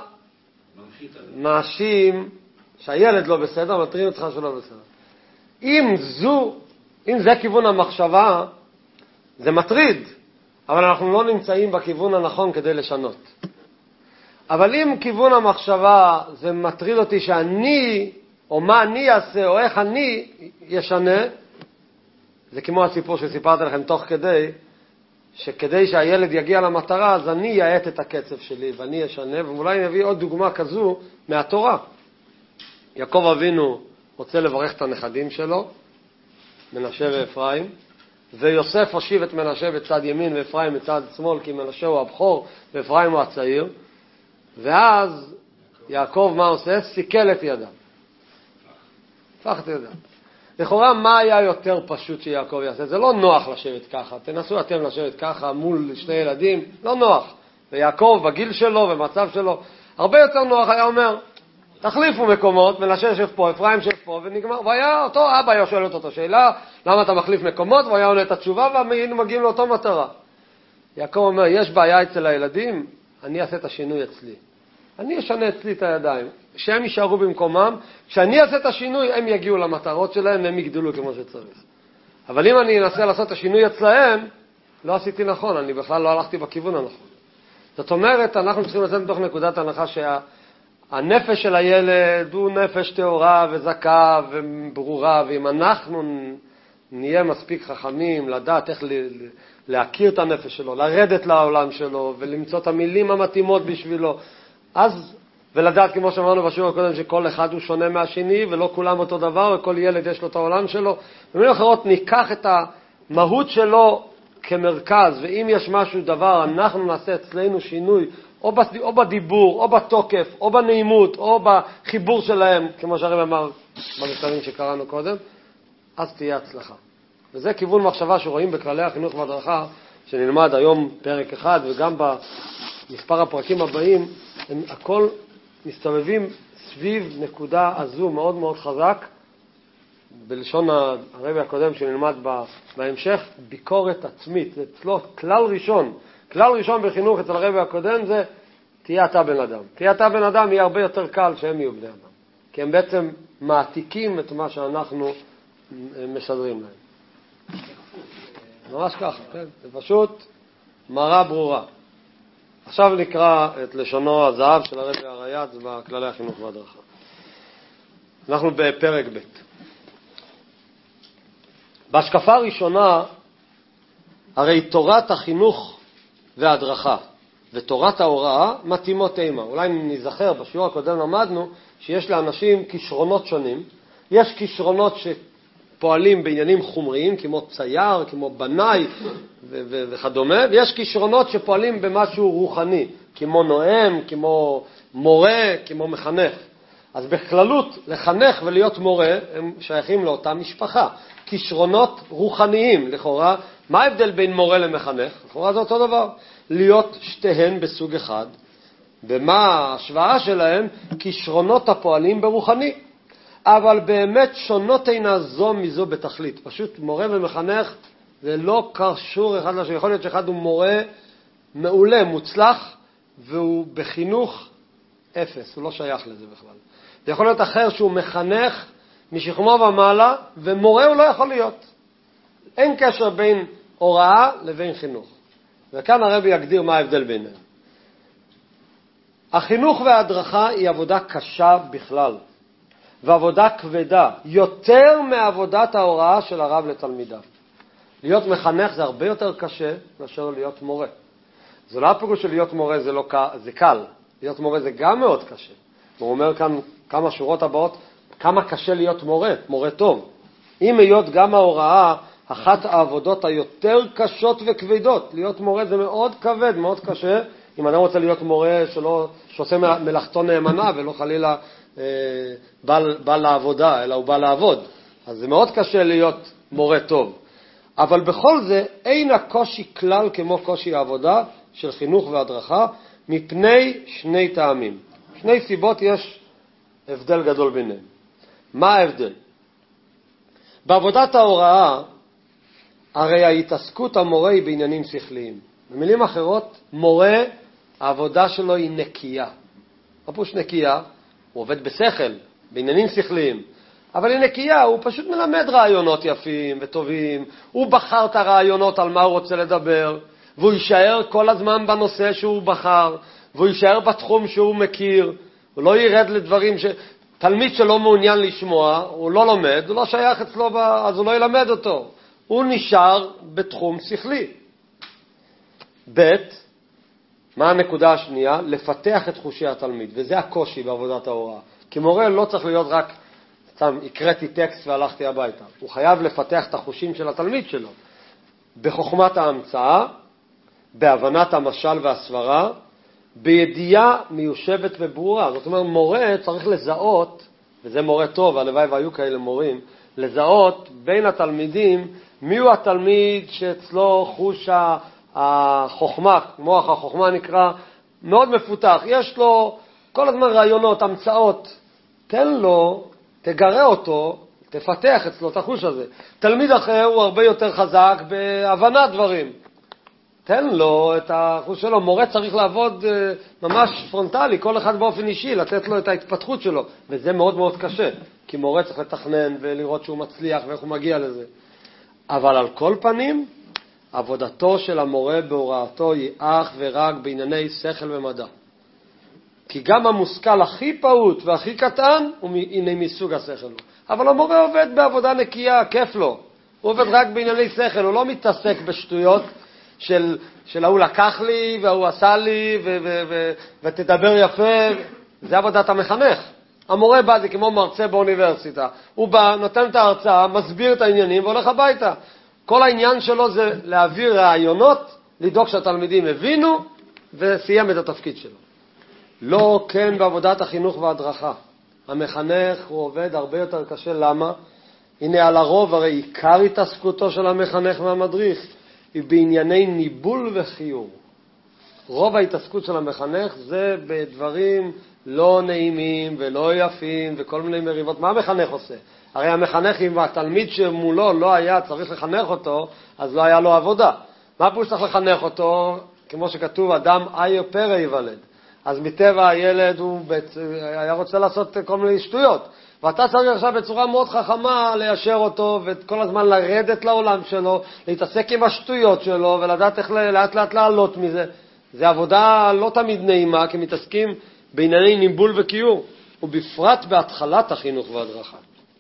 מאשים שהילד לא בסדר, מטריד אותך שלא בסדר. אם זה כיוון המחשבה, זה מטריד, אבל אנחנו לא נמצאים בכיוון הנכון כדי לשנות. אבל אם כיוון המחשבה זה מטריד אותי שאני, או מה אני אעשה, או איך אני ישנה, זה כמו הסיפור שסיפרתי לכם תוך כדי, שכדי שהילד יגיע למטרה, אז אני יעט את הקצב שלי, ואני ישנה, ואולי נביא עוד דוגמה כזו מהתורה. יעקב אבינו רוצה לברך את הנכדים שלו, מנשה ואפרים, ויוסף הושיב את מנשה בצד ימין ואפרים בצד שמאל, כי מנשה הוא הבכור ואפרים הוא הצעיר. ואז יעקב מה עושה? סיכל את ידיו. הפך את ידיו. לכאורה מה היה יותר פשוט שיעקב יעשה? זה לא נוח לשבת ככה. תנסו אתם לשבת ככה מול שני ילדים, לא נוח. ויעקב בגיל שלו ומצב שלו, הרבה יותר נוח היה אומר, תחליפו מקומות, מנשה יושב פה, אפרים יושב פה, ונגמר. והיה אותו אבא היה שואל אותו שאלה, למה אתה מחליף מקומות? והוא היה עונה את התשובה, והיינו מגיעים לאותו מטרה. יעקב אומר, יש בעיה אצל הילדים, אני אעשה את השינוי אצלי. אני אשנה אצלי את הידיים, שהם יישארו במקומם, כשאני אעשה את השינוי, הם יגיעו למטרות שלהם, והם יגדלו כמו שצריך. אבל אם אני אנסה לעשות את השינוי אצלהם, לא עשיתי נכון, אני בכלל לא הלכתי בכיוון הנכון. זאת אומרת, אנחנו צריכים לצאת מתוך נקודת הנחה הנפש של הילד הוא נפש טהורה וזכה וברורה, ואם אנחנו נהיה מספיק חכמים לדעת איך להכיר את הנפש שלו, לרדת לעולם שלו ולמצוא את המילים המתאימות בשבילו, אז, ולדעת כמו שאמרנו בשיעור הקודם שכל אחד הוא שונה מהשני ולא כולם אותו דבר וכל ילד יש לו את העולם שלו, במילים אחרות ניקח את המהות שלו כמרכז, ואם יש משהו דבר אנחנו נעשה אצלנו שינוי או בדיבור, או בתוקף, או בנעימות, או בחיבור שלהם, כמו שהרב אמר במכתבים שקראנו קודם, אז תהיה הצלחה. וזה כיוון מחשבה שרואים בכללי החינוך והדרכה, שנלמד היום פרק אחד, וגם במספר הפרקים הבאים, הם הכל מסתובבים סביב נקודה הזו מאוד מאוד חזק, בלשון הרבי הקודם שנלמד בהמשך, ביקורת עצמית. זה אצלו כלל ראשון. כלל ראשון בחינוך אצל הרבי הקודם זה תהיה אתה בן אדם. תהיה אתה בן אדם יהיה הרבה יותר קל שהם יהיו בני אדם. כי הם בעצם מעתיקים את מה שאנחנו משדרים להם. ממש ככה, כן? זה פשוט מראה ברורה. עכשיו נקרא את לשונו הזהב של הרבי הריי"צ בכללי החינוך והדרכה. אנחנו בפרק ב'. בהשקפה הראשונה, הרי תורת החינוך וההדרכה ותורת ההוראה מתאימות אימה. אולי נזכר, בשיעור הקודם למדנו שיש לאנשים כישרונות שונים. יש כישרונות שפועלים בעניינים חומריים, כמו צייר, כמו בנאי וכדומה, ויש כישרונות שפועלים במשהו רוחני, כמו נואם, כמו מורה, כמו מחנך. אז בכללות, לחנך ולהיות מורה הם שייכים לאותה משפחה. כישרונות רוחניים, לכאורה. מה ההבדל בין מורה למחנך? לכאורה זה אותו דבר. להיות שתיהן בסוג אחד. ומה ההשוואה שלהם? כישרונות הפועלים ברוחני. אבל באמת שונות אינה זו מזו בתכלית. פשוט מורה ומחנך זה לא קשור אחד לשני. יכול להיות שאחד הוא מורה מעולה, מוצלח, והוא בחינוך אפס, הוא לא שייך לזה בכלל. זה יכול להיות אחר שהוא מחנך משכמו ומעלה, ומורה הוא לא יכול להיות. אין קשר בין הוראה לבין חינוך. וכאן הרבי יגדיר מה ההבדל ביניהם. החינוך וההדרכה היא עבודה קשה בכלל, ועבודה כבדה, יותר מעבודת ההוראה של הרב לתלמידיו. להיות מחנך זה הרבה יותר קשה מאשר להיות מורה. זה לא הפירוש של להיות מורה זה קל. להיות מורה זה גם מאוד קשה. הוא אומר כאן כמה שורות הבאות, כמה קשה להיות מורה, מורה טוב. אם היות גם ההוראה, אחת העבודות היותר קשות וכבדות. להיות מורה זה מאוד כבד, מאוד קשה. אם אדם רוצה להיות מורה שעושה מלאכתו נאמנה ולא חלילה בא לעבודה, אלא הוא בא לעבוד. אז זה מאוד קשה להיות מורה טוב. אבל בכל זה אין הקושי כלל כמו קושי העבודה של חינוך והדרכה, מפני שני טעמים. שני סיבות יש הבדל גדול ביניהם. מה ההבדל? בעבודת ההוראה, הרי ההתעסקות המורה היא בעניינים שכליים. במילים אחרות, מורה, העבודה שלו היא נקייה. הפוש נקייה, הוא עובד בשכל, בעניינים שכליים. אבל היא נקייה, הוא פשוט מלמד רעיונות יפים וטובים. הוא בחר את הרעיונות על מה הוא רוצה לדבר, והוא יישאר כל הזמן בנושא שהוא בחר, והוא יישאר בתחום שהוא מכיר. הוא לא ירד לדברים תלמיד שלא מעוניין לשמוע, הוא לא לומד, הוא לא שייך אצלו, אז הוא לא ילמד אותו. הוא נשאר בתחום שכלי. ב', מה הנקודה השנייה? לפתח את חושי התלמיד, וזה הקושי בעבודת ההוראה. כי מורה לא צריך להיות רק, סתם, הקראתי טקסט והלכתי הביתה. הוא חייב לפתח את החושים של התלמיד שלו. בחוכמת ההמצאה, בהבנת המשל והסברה, בידיעה מיושבת וברורה. זאת אומרת, מורה צריך לזהות, וזה מורה טוב, הלוואי והיו כאלה מורים, לזהות בין התלמידים מיהו התלמיד שאצלו חוש החוכמה, מוח החוכמה נקרא, מאוד מפותח. יש לו כל הזמן רעיונות, המצאות. תן לו, תגרה אותו, תפתח אצלו את החוש הזה. תלמיד אחר הוא הרבה יותר חזק בהבנת דברים. תן לו את החוש שלו. מורה צריך לעבוד ממש פרונטלי, כל אחד באופן אישי, לתת לו את ההתפתחות שלו. וזה מאוד מאוד קשה, כי מורה צריך לתכנן ולראות שהוא מצליח ואיך הוא מגיע לזה. אבל על כל פנים, עבודתו של המורה בהוראתו היא אך ורק בענייני שכל ומדע. כי גם המושכל הכי פעוט והכי קטן הוא הנה מסוג השכל. אבל המורה עובד בעבודה נקייה, כיף לו. הוא עובד רק בענייני שכל, הוא לא מתעסק בשטויות של הוא לקח לי והוא עשה לי ותדבר יפה. זה עבודת המחנך. המורה בא, זה כמו מרצה באוניברסיטה. הוא בא, נותן את ההרצאה, מסביר את העניינים והולך הביתה. כל העניין שלו זה להעביר רעיונות, לדאוג שהתלמידים הבינו וסיים את התפקיד שלו. לא כן בעבודת החינוך וההדרכה. המחנך הוא עובד הרבה יותר קשה. למה? הנה על הרוב, הרי עיקר התעסקותו של המחנך והמדריך היא בענייני ניבול וחיור. רוב ההתעסקות של המחנך זה בדברים לא נעימים ולא יפים וכל מיני מריבות. מה המחנך עושה? הרי המחנך, אם התלמיד שמולו לא היה צריך לחנך אותו, אז לא היה לו עבודה. מה פה צריך לחנך אותו? כמו שכתוב, אדם איו פרא ייוולד. אז מטבע הילד הוא היה רוצה לעשות כל מיני שטויות. ואתה צריך עכשיו בצורה מאוד חכמה ליישר אותו, וכל הזמן לרדת לעולם שלו, להתעסק עם השטויות שלו, ולדעת איך לאט לאט לעלות מזה. זה עבודה לא תמיד נעימה, כי מתעסקים בענייני ניבול וקיור, ובפרט בהתחלת החינוך וההדרכה.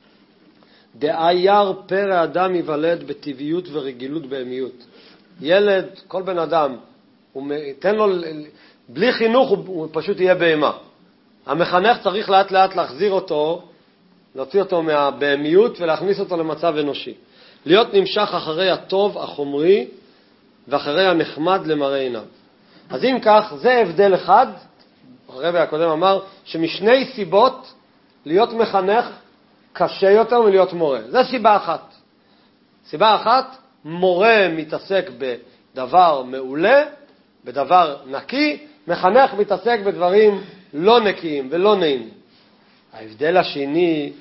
דאייר פרא אדם ייוולד בטבעיות ורגילות בהמיות. ילד, כל בן אדם, תן לו, בלי חינוך הוא פשוט יהיה בהמה. המחנך צריך לאט לאט להחזיר אותו, להוציא אותו מהבהמיות ולהכניס אותו למצב אנושי. להיות נמשך אחרי הטוב החומרי ואחרי הנחמד למראה עיניו. אז אם כך, זה הבדל אחד. הרבי הקודם אמר שמשני סיבות להיות מחנך קשה יותר מלהיות מורה. זה סיבה אחת. סיבה אחת, מורה מתעסק בדבר מעולה, בדבר נקי, מחנך מתעסק בדברים לא נקיים ולא נעימים. ההבדל השני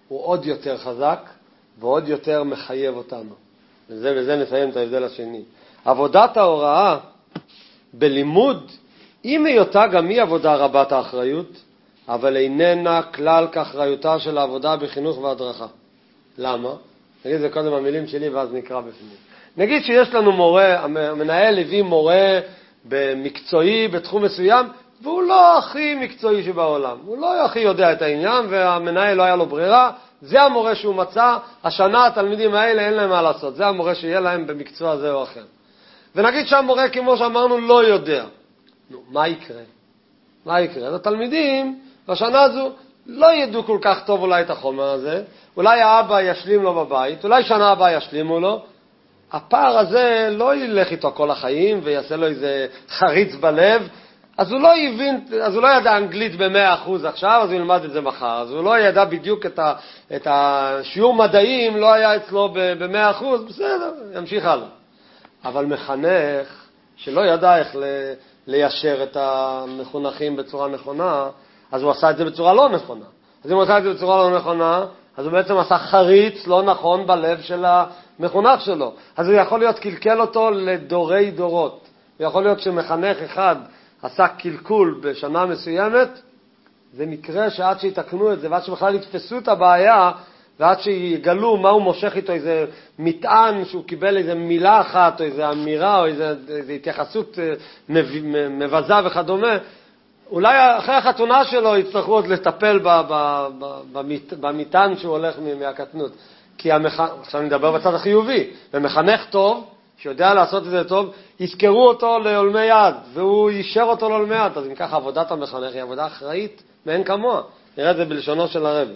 הוא עוד יותר חזק ועוד יותר מחייב אותנו. וזה נסיים את ההבדל השני. עבודת ההוראה בלימוד, אם היותה גם היא עבודה רבת האחריות, אבל איננה כלל כאחריותה של העבודה בחינוך והדרכה. למה? נגיד זה קודם המילים שלי ואז נקרא בפנים. נגיד שיש לנו מורה, המנהל הביא מורה במקצועי בתחום מסוים, והוא לא הכי מקצועי שבעולם. הוא לא הכי יודע את העניין, והמנהל לא היה לו ברירה. זה המורה שהוא מצא, השנה התלמידים האלה אין להם מה לעשות. זה המורה שיהיה להם במקצוע זה או אחר. ונגיד שהמורה, כמו שאמרנו, לא יודע. מה יקרה? מה יקרה? התלמידים בשנה הזו לא ידעו כל כך טוב אולי את החומר הזה. אולי האבא ישלים לו בבית, אולי שנה הבאה ישלימו לו. הפער הזה לא ילך איתו כל החיים ויעשה לו איזה חריץ בלב. אז הוא לא הבין, אז הוא לא ידע אנגלית ב100% עכשיו, אז הוא ילמד את זה מחר. אז הוא לא ידע בדיוק את השיעור מדעים, לא היה אצלו ב100%, בסדר, ימשיך הלאה. אבל מחנך שלא ידע איך ליישר את המחונכים בצורה נכונה, אז הוא עשה את זה בצורה לא נכונה. אז אם הוא עשה את זה בצורה לא נכונה, אז הוא בעצם עשה חריץ לא נכון בלב של המחונך שלו. אז הוא יכול להיות קלקל אותו לדורי דורות. הוא יכול להיות שמחנך אחד עשה קלקול בשנה מסוימת, זה מקרה שעד שיתקנו את זה, ועד שבכלל יתפסו את הבעיה, ועד שיגלו מה הוא מושך איתו, איזה מטען שהוא קיבל איזה מילה אחת, או איזה אמירה, או איזה התייחסות מבזה וכדומה, אולי אחרי החתונה שלו יצטרכו עוד לטפל במטען שהוא הולך מהקטנות. כי עכשיו נדבר בצד החיובי, ומחנך טוב, שיודע לעשות את זה טוב, יזכרו אותו לעולמי יד, והוא יישר אותו לעולמי יד. אז אם ככה עבודת המחנך היא עבודה אחראית מאין כמוה. נראה את זה בלשונו של הרבי.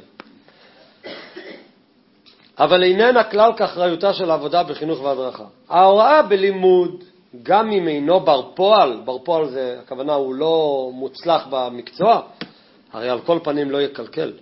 אבל איננה כלל כאחריותה של העבודה בחינוך והדרכה. ההוראה בלימוד, גם אם אינו בר פועל זה, הכוונה הוא לא מוצלח במקצוע, הרי על כל פנים לא יקלקל.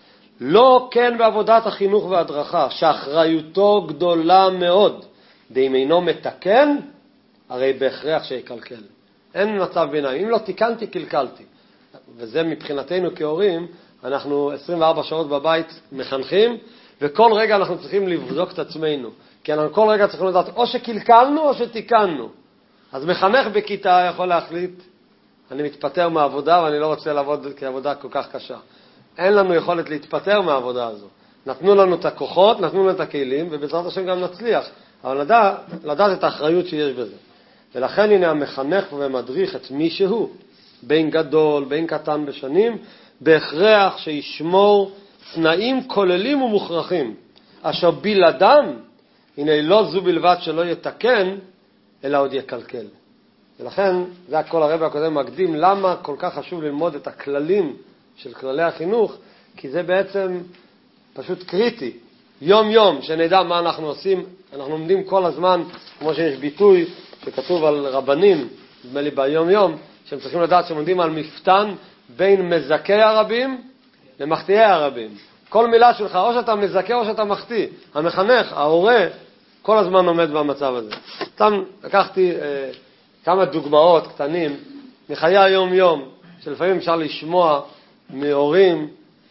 לא כן בעבודת החינוך וההדרכה, שאחריותו גדולה מאוד, ואם אינו מתקן, הרי בהכרח שיקלקל. אין מצב ביניים. אם לא תיקנתי, קלקלתי. וזה מבחינתנו כהורים, אנחנו 24 שעות בבית מחנכים, וכל רגע אנחנו צריכים לבדוק את עצמנו. כי אנחנו כל רגע צריכים לדעת או שקלקלנו או שתיקנו. אז מחנך בכיתה יכול להחליט, אני מתפטר מהעבודה ואני לא רוצה לעבוד כעבודה כל כך קשה. אין לנו יכולת להתפטר מהעבודה הזו. נתנו לנו את הכוחות, נתנו לנו את הכלים, ובעזרת השם גם נצליח. אבל לדעת את האחריות שיש בזה. ולכן הנה המחנך ומדריך את מי שהוא, בין גדול, בין קטן בשנים, בהכרח שישמור תנאים כוללים ומוכרחים, אשר בלעדם, הנה לא זו בלבד שלא יתקן, אלא עוד יקלקל. ולכן, זה הכל הרבי הקודם מקדים, למה כל כך חשוב ללמוד את הכללים של כללי החינוך, כי זה בעצם פשוט קריטי. יום יום, שנדע מה אנחנו עושים, אנחנו לומדים כל הזמן, כמו שיש ביטוי שכתוב על רבנים, נדמה לי ביום יום, שהם צריכים לדעת שהם עומדים על מפתן בין מזכי הרבים למחטיאי הרבים. כל מילה שלך, או שאתה מזכה או שאתה מחטיא. המחנך, ההורה, כל הזמן עומד במצב הזה. סתם לקחתי כמה דוגמאות קטנים מחיי היום יום, שלפעמים אפשר לשמוע מהורים,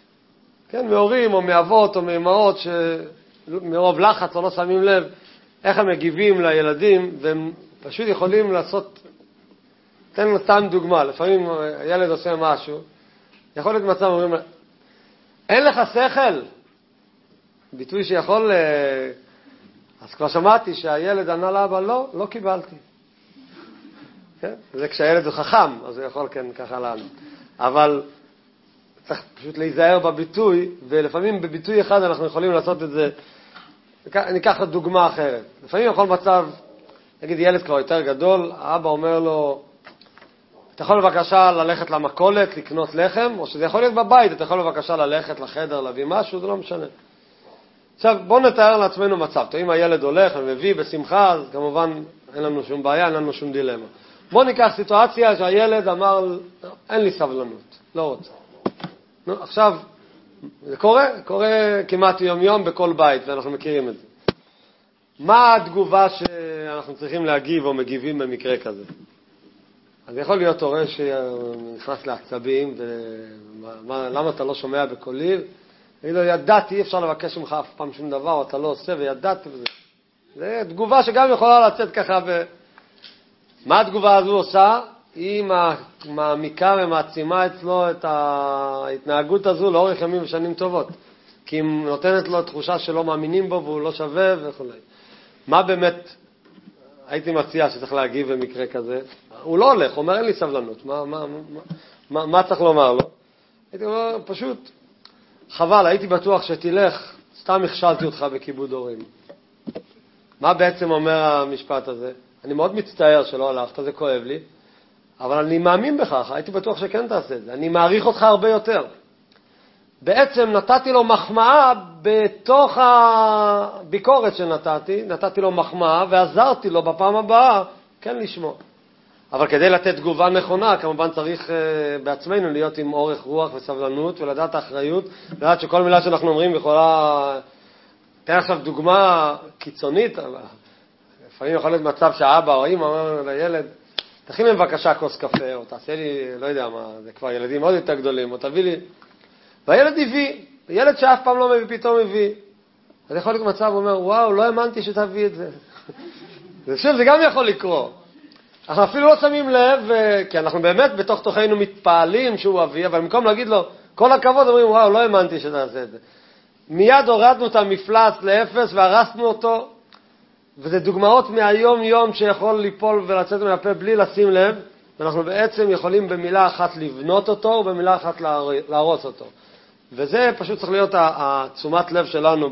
כן, מהורים או מאבות או מאמהות שמרוב לחץ או לא שמים לב איך הם מגיבים לילדים, והם פשוט יכולים לעשות, תן לו סתם דוגמה, לפעמים הילד עושה משהו, יכול להיות מצב, אומרים, אין לך שכל? ביטוי שיכול, אז כבר שמעתי שהילד ענה לאבא, לא קיבלתי. כן? זה כשהילד הוא חכם, אז הוא יכול כן ככה לענות. אבל צריך פשוט להיזהר בביטוי, ולפעמים בביטוי אחד אנחנו יכולים לעשות את זה. ניקח דוגמה אחרת. לפעמים יכול מצב, נגיד ילד כבר יותר גדול, האבא אומר לו, אתה יכול בבקשה ללכת למכולת, לקנות לחם, או שזה יכול להיות בבית, אתה יכול בבקשה ללכת לחדר, להביא משהו, זה לא משנה. עכשיו, בואו נתאר לעצמנו מצב. אם הילד הולך ומביא בשמחה, אז כמובן אין לנו שום בעיה, אין לנו שום דילמה. בואו ניקח סיטואציה שהילד אמר, אין לי סבלנות, לא רוצה. נו, עכשיו, זה קורה כמעט יום בכל בית, ואנחנו מכירים את זה. מה התגובה שאנחנו צריכים להגיב או מגיבים במקרה כזה? אז יכול להיות הורה שנכנס לעצבים, למה אתה לא שומע בקולי? אני לא ידעתי, אי אפשר לבקש ממך אף פעם שום דבר, אתה לא עושה וידעתי וזה. זה תגובה שגם יכולה לצאת ככה. מה התגובה הזו עושה? היא מעמיקה ומעצימה אצלו את ההתנהגות הזו לאורך ימים ושנים טובות. כי היא נותנת לו תחושה שלא מאמינים בו והוא לא שווה וכו'. מה באמת הייתי מציע שצריך להגיב במקרה כזה? הוא לא הולך, הוא אומר אין לי סבלנות. מה צריך לומר לו? הייתי אומר פשוט, חבל, הייתי בטוח שתלך, סתם הכשלתי אותך בכיבוד הורים. מה בעצם אומר המשפט הזה? אני מאוד מצטער שלא הלכת, זה כואב לי, אבל אני מאמין בכך, הייתי בטוח שכן תעשה את זה. אני מעריך אותך הרבה יותר. בעצם נתתי לו מחמאה בתוך הביקורת שנתתי, נתתי לו מחמאה ועזרתי לו בפעם הבאה כן לשמוע. אבל כדי לתת תגובה נכונה, כמובן צריך בעצמנו להיות עם אורך רוח וסבלנות ולדעת האחריות, לדעת שכל מילה שאנחנו אומרים יכולה... תן עכשיו דוגמה קיצונית, לפעמים יכול להיות מצב שהאבא או אמא אומר לילד, תכין לי בבקשה כוס קפה, או תעשה לי, לא יודע מה, זה כבר ילדים עוד יותר גדולים, או תביא לי... והילד הביא, ילד שאף פעם לא מביא, פתאום הביא. אז יכול להיות מצב, הוא אומר, וואו, לא האמנתי שתביא את זה. זה גם יכול לקרות. אנחנו אפילו לא שמים לב, כי אנחנו באמת בתוך תוכנו מתפעלים שהוא אבי, אבל במקום להגיד לו, כל הכבוד, אומרים, וואו, לא האמנתי שתעשה את זה. מיד הורדנו את המפלס לאפס והרסנו אותו, וזה דוגמאות מהיום יום שיכול ליפול ולצאת מהפה בלי לשים לב, ואנחנו בעצם יכולים במילה אחת לבנות אותו ובמילה אחת להרוס אותו. וזה פשוט צריך להיות תשומת לב שלנו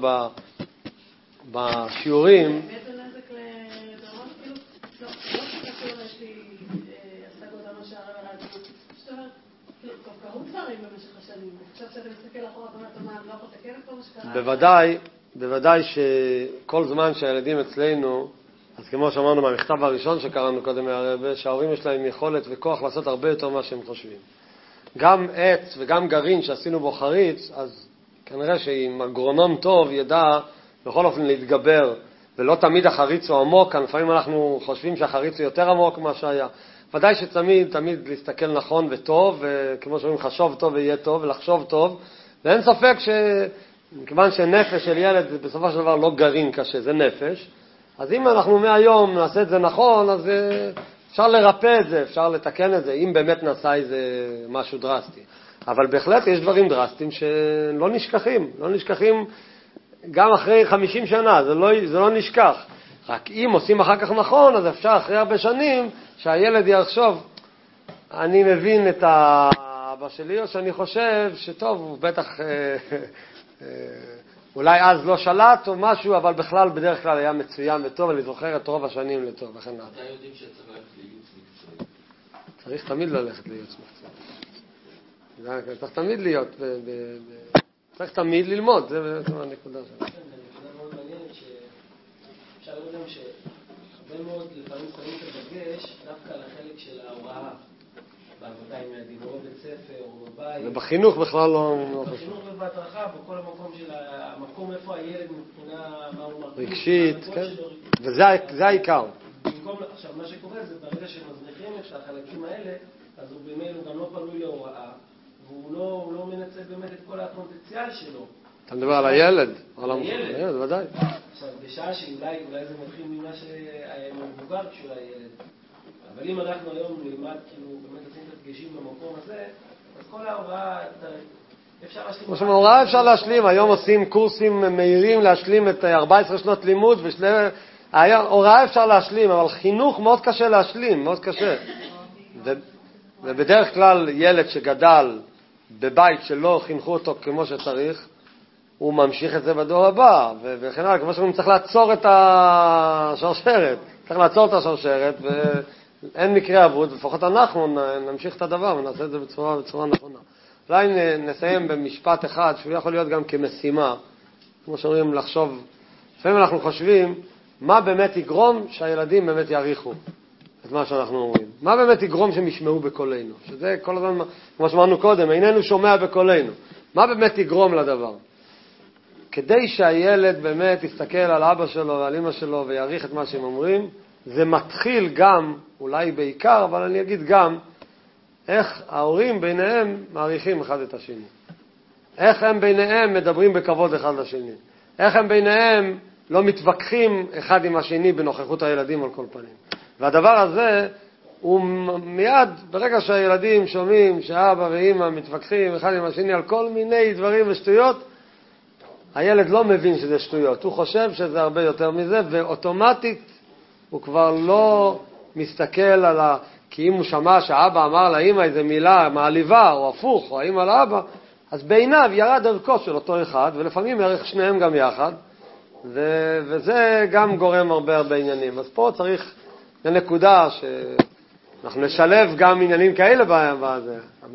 בשיעורים. באיזה נזק לדרמות, כאילו, לא שקשור יש לי השגות על מה שהרב הרב, זאת אומרת, טוב, קרו דברים במשך השנים, עכשיו שאתה מסתכל אחורה, אתה אומר, אני לא יכול לתקן את כל מה שקרה? בוודאי שכל זמן שהילדים אצלנו, אז כמו שאמרנו מהמכתב הראשון שקראנו קודם מהרב, שההורים יש להם יכולת וכוח לעשות הרבה יותר מה שהם חושבים. גם עץ וגם גרעין שעשינו בו חריץ, אז כנראה שאם אגרונום טוב ידע בכל אופן להתגבר, ולא תמיד החריץ הוא עמוק, לפעמים אנחנו חושבים שהחריץ הוא יותר עמוק ממה שהיה. ודאי שתמיד להסתכל נכון וטוב, וכמו שאומרים חשוב טוב ויהיה טוב, ולחשוב טוב, ואין ספק מכיוון שנפש של ילד זה בסופו של דבר לא גרעין קשה, זה נפש, אז אם אנחנו מהיום נעשה את זה נכון, אז אפשר לרפא את זה, אפשר לתקן את זה, אם באמת נעשה איזה משהו דרסטי. אבל בהחלט יש דברים דרסטיים שלא נשכחים, לא נשכחים גם אחרי 50 שנה, זה לא נשכח. רק אם עושים אחר כך נכון, אז אפשר אחרי הרבה שנים שהילד יחשוב, אני מבין את האבא שלי, או שאני חושב שטוב, הוא בטח אולי אז לא שלט או משהו, אבל בכלל בדרך כלל היה מצוין וטוב, אני זוכר את רוב השנים לטוב וכן הלאה. אתה יודעים שצריך ללכת לייעוץ מקצועי? צריך תמיד ללכת לייעוץ מקצועי. צריך תמיד להיות, צריך תמיד ללמוד, זה הנקודה שלנו. זה נקודה מאוד מעניינת שאפשר לראות גם שהרבה מאוד לפעמים שמים את הדגש דווקא על החלק של ההוראה בעבודה עם ילדים, או בבית ספר, או בבית. ובחינוך בכלל לא... בחינוך ובהדרכה, בכל המקום של המקום איפה הילד מבחינה, מה הוא מרגיש. רגשית, כן. וזה העיקר. עכשיו, מה שקורה זה ברגע שמזניחים את החלקים האלה, אז הוא באמת גם לא פנוי להוראה, והוא לא מנצל באמת את כל הפוטנציאל שלו. אתה מדבר על הילד? על הילד. ודאי. עכשיו, בשעה שאולי זה מתחיל ממה שהיה מבוגר כשהוא היה ילד. אבל אם אנחנו היום נלמד, כאילו, באמת לשים את הדגשים במקום הזה, אז כל ההוראה, אפשר להשלים. כמו שההוראה אפשר להשלים, היום עושים קורסים מהירים להשלים את 14 שנות לימוד, הוראה אפשר להשלים, אבל חינוך מאוד קשה להשלים, מאוד קשה. ובדרך כלל ילד שגדל בבית שלא חינכו אותו כמו שצריך, הוא ממשיך את זה בדור הבא, וכן הלאה, כמו שאומרים, צריך לעצור את השרשרת, ואין מקרה אבוד, לפחות אנחנו נמשיך את הדבר ונעשה את זה בצורה נכונה. אולי נסיים במשפט אחד, שהוא יכול להיות גם כמשימה, כמו שאומרים, לחשוב, לפעמים אנחנו חושבים, מה באמת יגרום שהילדים באמת יעריכו את מה שאנחנו אומרים. מה באמת יגרום שהם ישמעו בקולנו? שזה כל הזמן, כמו שאמרנו קודם, איננו שומע בקולנו. מה באמת יגרום לדבר? כדי שהילד באמת יסתכל על אבא שלו ועל אמא שלו ויעריך את מה שהם אומרים, זה מתחיל גם, אולי בעיקר, אבל אני אגיד גם, איך ההורים ביניהם מעריכים אחד את השני. איך הם ביניהם מדברים בכבוד אחד לשני. איך הם ביניהם לא מתווכחים אחד עם השני בנוכחות הילדים על כל פנים. והדבר הזה הוא מיד, ברגע שהילדים שומעים שאבא ואמא מתווכחים אחד עם השני על כל מיני דברים ושטויות, הילד לא מבין שזה שטויות, הוא חושב שזה הרבה יותר מזה, ואוטומטית הוא כבר לא מסתכל על כי אם הוא שמע שהאבא אמר לאמא איזה מילה מעליבה, או הפוך, או האמא לאבא, אז בעיניו ירד ערכו של אותו אחד, ולפעמים ערך שניהם גם יחד, וזה גם גורם הרבה עניינים. אז פה צריך לנקודה שאנחנו נשלב גם עניינים כאלה בזה.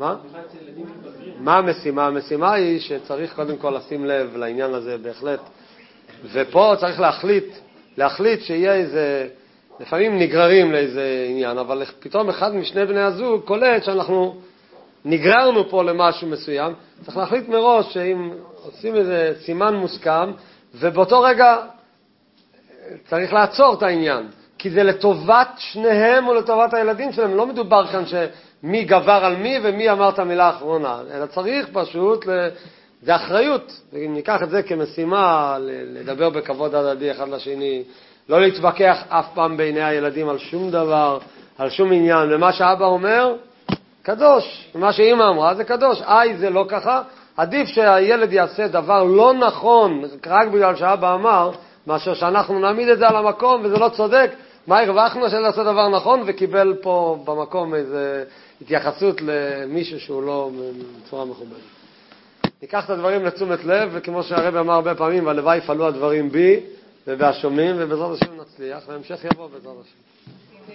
מה המשימה? המשימה היא שצריך קודם כל לשים לב לעניין הזה בהחלט, ופה צריך להחליט שיהיה איזה, לפעמים נגררים לאיזה עניין, אבל פתאום אחד משני בני הזוג קולט שאנחנו נגררנו פה למשהו מסוים, צריך להחליט מראש שאם עושים איזה סימן מוסכם, ובאותו רגע צריך לעצור את העניין, כי זה לטובת שניהם או לטובת הילדים שלהם. לא מדובר כאן שמי גבר על מי ומי אמר את המילה האחרונה, אלא צריך פשוט, זה אחריות, אם ניקח את זה כמשימה, לדבר בכבוד הדדי אחד לשני, לא להתווכח אף פעם בעיני הילדים על שום דבר, על שום עניין, ומה שאבא אומר, קדוש, ומה שאמא אמרה זה קדוש, זה לא ככה, עדיף שהילד יעשה דבר לא נכון רק בגלל שאבא אמר, מאשר שאנחנו נעמיד את זה על המקום וזה לא צודק. מה הרווחנו של לעשות דבר נכון וקיבל פה במקום איזו התייחסות למישהו שהוא לא בצורה מכובדת. ניקח את הדברים לתשומת לב, וכמו שהרב אמר הרבה פעמים, והלוואי יפעלו הדברים בי ובשומעים, ובעזרת השם נצליח, והמשך יבוא בעזרת השם.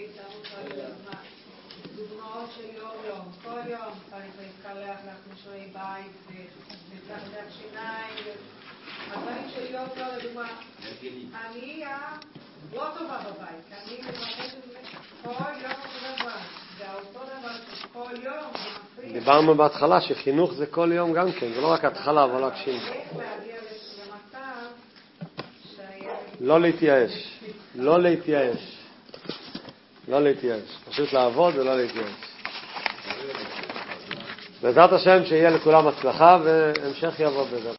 דוגמאות של יום, כל יום צריך להתקלח להכניסוי בית ולצחדק שיניים, הדברים של יום, לדוגמה, אני לא טובה בבית, אני מבקשת כל יום אותו דבר, זה אותו דבר כל יום. דיברנו בהתחלה שחינוך זה כל יום גם כן, זה לא רק התחלה, אבל רק שינוי. איך להגיע למצב לא להתייאש, לא להתייאש, פשוט לעבוד ולא להתייאש. בעזרת השם שיהיה לכולם הצלחה והמשך יבוא בעזרת.